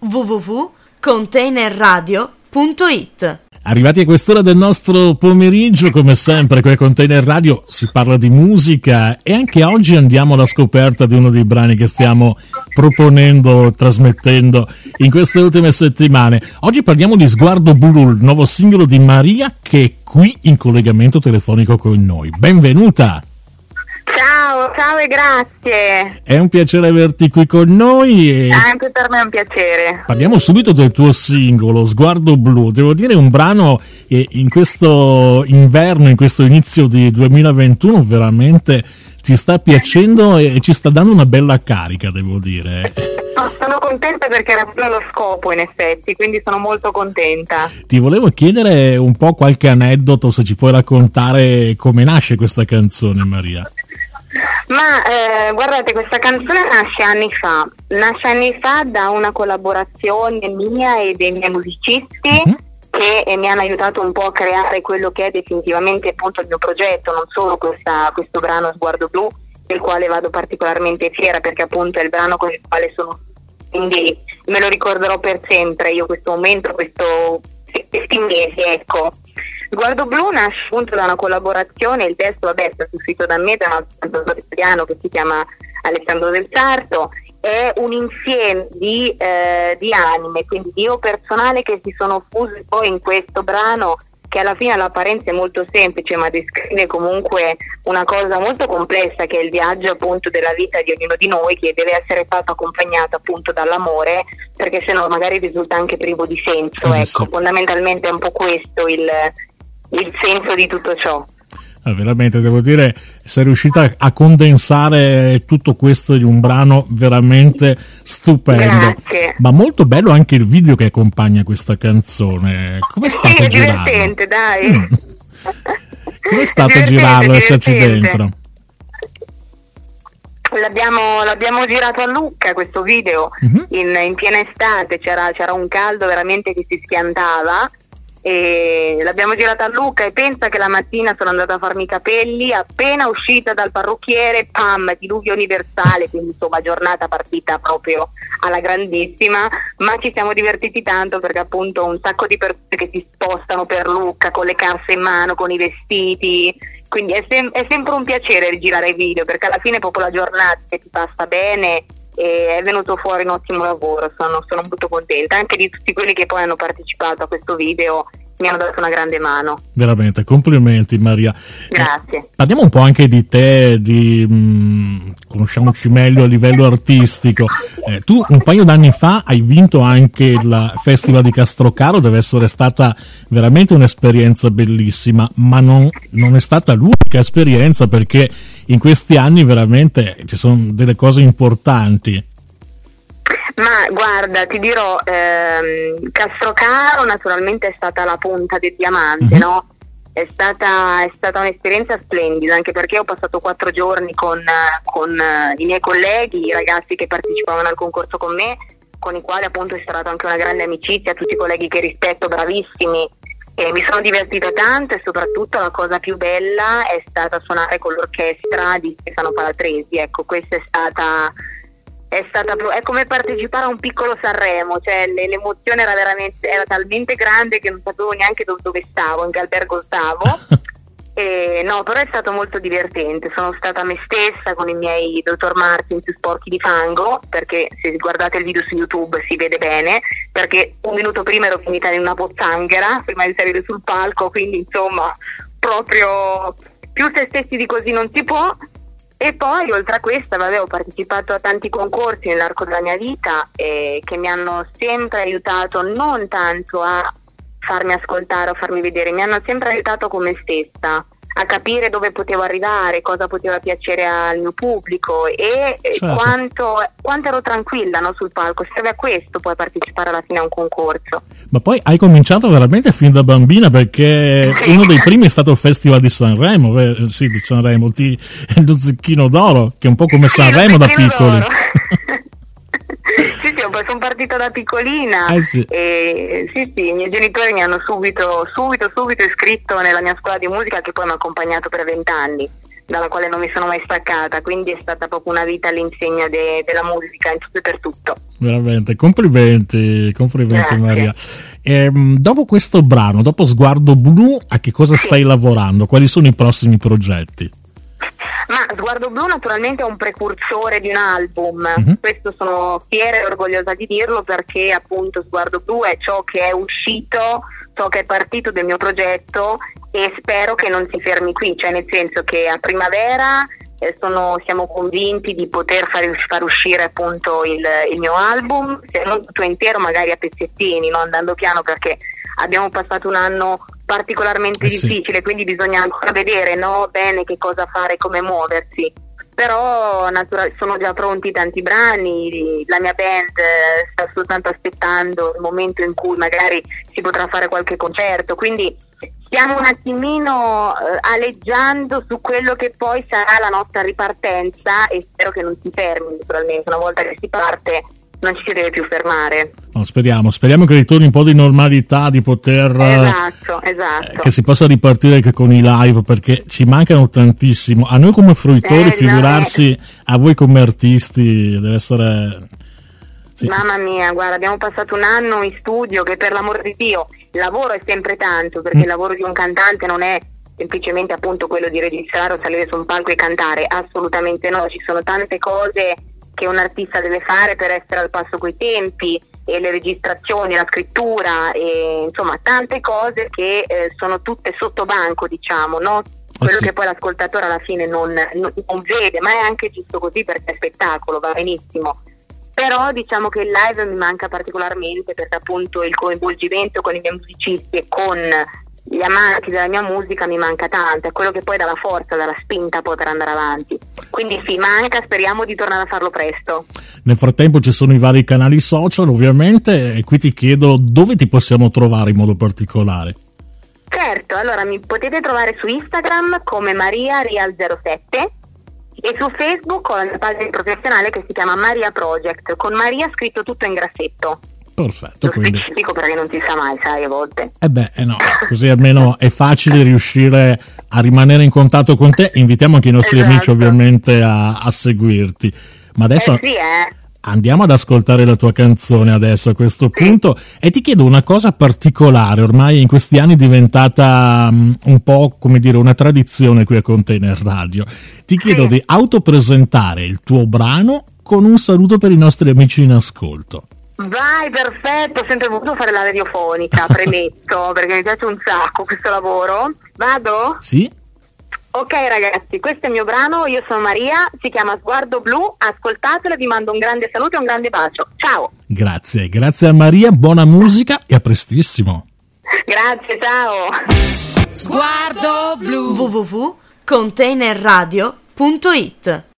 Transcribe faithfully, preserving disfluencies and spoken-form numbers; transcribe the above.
w w w punto container radio punto i t. Arrivati a quest'ora del nostro pomeriggio, come sempre, con Container Radio si parla di musica e anche oggi andiamo alla scoperta di uno dei brani che stiamo proponendo, trasmettendo in queste ultime settimane. Oggi parliamo di Sguardo Blu, il nuovo singolo di Maria, che è qui in collegamento telefonico con noi. Benvenuta! Ciao, ciao e grazie. È un piacere averti qui con noi. E anche per me è un piacere. Parliamo subito del tuo singolo, Sguardo Blu. Devo dire, un brano che in questo inverno, in questo inizio di duemilaventuno, veramente ci sta piacendo e ci sta dando una bella carica, devo dire. No, sono contenta perché era proprio lo scopo, in effetti, quindi sono molto contenta. Ti volevo chiedere un po' qualche aneddoto, se ci puoi raccontare come nasce questa canzone, Maria. Ma eh, guardate, questa canzone nasce anni fa, nasce anni fa da una collaborazione mia e dei miei musicisti uh-huh. che eh, mi hanno aiutato un po' a creare quello che è definitivamente appunto il mio progetto, non solo questa, questo brano Sguardo Blu, del quale vado particolarmente fiera perché appunto è il brano con il quale sono, quindi me lo ricorderò per sempre io questo momento, questo, questi mesi, ecco. Sguardo Blu nasce appunto da una collaborazione, il testo vabbè è stato scritto da me, da un cantautore italiano che si chiama Alessandro Del Sarto, è un insieme di, eh, di anime, quindi di io personale che si sono fuse poi in questo brano che alla fine all'apparenza è molto semplice ma descrive comunque una cosa molto complessa che è il viaggio appunto della vita di ognuno di noi, che deve essere fatto accompagnato appunto dall'amore, perché sennò magari risulta anche privo di senso, eh, ecco, sì. Fondamentalmente è un po' questo il il senso di tutto ciò. Ah, veramente devo dire, sei riuscita a condensare tutto questo in un brano veramente stupendo. Grazie. Ma molto bello anche il video che accompagna questa canzone. Come è stato sì, è girarlo? divertente, dai. Mm. Come è stato divertente, girarlo e esserci divertente. dentro? L'abbiamo, l'abbiamo girato a Lucca questo video, uh-huh. in, in piena estate, c'era, c'era un caldo veramente che si schiantava. E l'abbiamo girata a Lucca e pensa che la mattina sono andata a farmi i capelli, appena uscita dal parrucchiere, pam, diluvio universale, quindi insomma giornata partita proprio alla grandissima, ma ci siamo divertiti tanto perché appunto un sacco di persone che si spostano per Lucca con le casse in mano, con i vestiti, quindi è, sem- è sempre un piacere rigirare i video perché alla fine proprio la giornata ti passa bene e è venuto fuori un ottimo lavoro, sono, sono molto contenta anche di tutti quelli che poi hanno partecipato a questo video, mi hanno dato una grande mano. Veramente, complimenti Maria. Grazie. Eh, parliamo un po' anche di te, di mh, conosciamoci meglio a livello artistico. Eh, tu un paio d'anni fa hai vinto anche il Festival di Castrocaro, deve essere stata veramente un'esperienza bellissima, ma non, non è stata l'unica esperienza perché in questi anni veramente ci sono delle cose importanti. Ma guarda, ti dirò, ehm, Castrocaro naturalmente è stata la punta del diamante, mm-hmm. no? È stata, è stata un'esperienza splendida, anche perché ho passato quattro giorni con, con uh, i miei colleghi, i ragazzi che partecipavano al concorso con me, con i quali appunto è stata anche una grande amicizia, tutti i colleghi che rispetto, bravissimi, e mi sono divertita tanto e soprattutto la cosa più bella è stata suonare con l'orchestra di Stefano Palatresi, ecco, questa è stata... È, stata, è come partecipare a un piccolo Sanremo, cioè l'emozione era veramente era talmente grande che non sapevo neanche dove, dove stavo, in che albergo stavo. E, no, però è stato molto divertente, sono stata me stessa con i miei Doctor Martin più sporchi di fango, perché se guardate il video su YouTube si vede bene, perché un minuto prima ero finita in una pozzanghera prima di salire sul palco, quindi insomma proprio più se stessi di così non si può. E poi oltre a questa vabbè, ho partecipato a tanti concorsi nell'arco della mia vita eh, che mi hanno sempre aiutato non tanto a farmi ascoltare o farmi vedere, mi hanno sempre aiutato come stessa a capire dove potevo arrivare, cosa poteva piacere al mio pubblico e certo. quanto, quanto ero tranquilla, no, sul palco. Serve a questo poi partecipare alla fine a un concorso. Ma poi hai cominciato veramente fin da bambina, perché sì. uno dei primi è stato il Festival di Sanremo, eh, sì, di Sanremo, ti, lo Zecchino d'Oro, che è un po' come sì, Sanremo da piccoli. Sì, sì, sono partita da piccolina eh sì. e sì, sì, i miei genitori mi hanno subito, subito, subito iscritto nella mia scuola di musica che poi mi ha accompagnato per vent'anni. dalla quale non mi sono mai staccata, quindi è stata proprio una vita all'insegna de- della musica in tutto e per tutto. Veramente, complimenti, complimenti. Grazie. Maria. Ehm, dopo questo brano, dopo Sguardo Blu, a che cosa Sì. stai lavorando? Quali sono i prossimi progetti? Ma Sguardo Blu naturalmente è un precursore di un album, Mhm. questo sono fiera e orgogliosa di dirlo, perché appunto Sguardo Blu è ciò che è uscito, ciò che è partito del mio progetto, e spero che non si fermi qui, cioè nel senso che a primavera eh, sono, siamo convinti di poter far, far uscire appunto il, il mio album, se non tutto intero magari a pezzettini, no? Andando piano, perché abbiamo passato un anno particolarmente Eh sì. difficile, quindi bisogna ancora vedere, no, bene che cosa fare, come muoversi. Però natural- sono già pronti tanti brani, la mia band eh, sta soltanto aspettando il momento in cui magari si potrà fare qualche concerto, quindi stiamo un attimino eh, aleggiando su quello che poi sarà la nostra ripartenza, e spero che non si fermi naturalmente, una volta che si parte non ci si deve più fermare. No, speriamo, speriamo che ritorni un po' di normalità, di poter eh, Esatto, esatto. che si possa ripartire anche con i live, perché ci mancano tantissimo. A noi come fruitori, Eh, figurarsi a voi come artisti, deve essere... Sì. Mamma mia, guarda, abbiamo passato un anno in studio che, per l'amor di Dio, il lavoro è sempre tanto, perché Mm. il lavoro di un cantante non è semplicemente appunto quello di registrare o salire su un palco e cantare, assolutamente no, ci sono tante cose che un artista deve fare per essere al passo coi tempi, e le registrazioni, la scrittura, e insomma tante cose che eh, sono tutte sotto banco, diciamo, no? Quello sì. che poi l'ascoltatore alla fine non, non, non vede, ma è anche giusto così, perché è spettacolo, va benissimo. Però diciamo che il live mi manca particolarmente, perché appunto il coinvolgimento con i miei musicisti e con gli amanti della mia musica mi manca tanto, è quello che poi dà la forza, dà la spinta per andare avanti. Quindi sì, manca, speriamo di tornare a farlo presto. Nel frattempo ci sono i vari canali social, ovviamente, e qui ti chiedo dove ti possiamo trovare in modo particolare. Certo, allora mi potete trovare su Instagram come Maria Real zero sette, e su Facebook ho la mia pagina professionale che si chiama Maria Project, con Maria scritto tutto in grassetto. Perfetto, Lo quindi... specifico perché non si sa mai, sai, a volte. Eh beh, eh no, così almeno è facile riuscire a rimanere in contatto con te. Invitiamo anche i nostri Esatto. amici ovviamente a, a seguirti. Ma adesso Eh sì, eh. andiamo ad ascoltare la tua canzone adesso a questo punto, e ti chiedo una cosa particolare, ormai in questi anni è diventata um, un po' come dire una tradizione qui a Container Radio. Ti chiedo Sì. di autopresentare il tuo brano con un saluto per i nostri amici in ascolto. Vai, perfetto, ho sempre voluto fare la radiofonica, premetto, perché mi piace un sacco questo lavoro. Vado? Sì? Ok ragazzi, questo è il mio brano, io sono Maria, si chiama Sguardo Blu, ascoltatelo e vi mando un grande saluto e un grande bacio. Ciao! Grazie, grazie a Maria, buona musica e a prestissimo. Grazie, ciao! Sguardo blu. w w w punto container radio punto it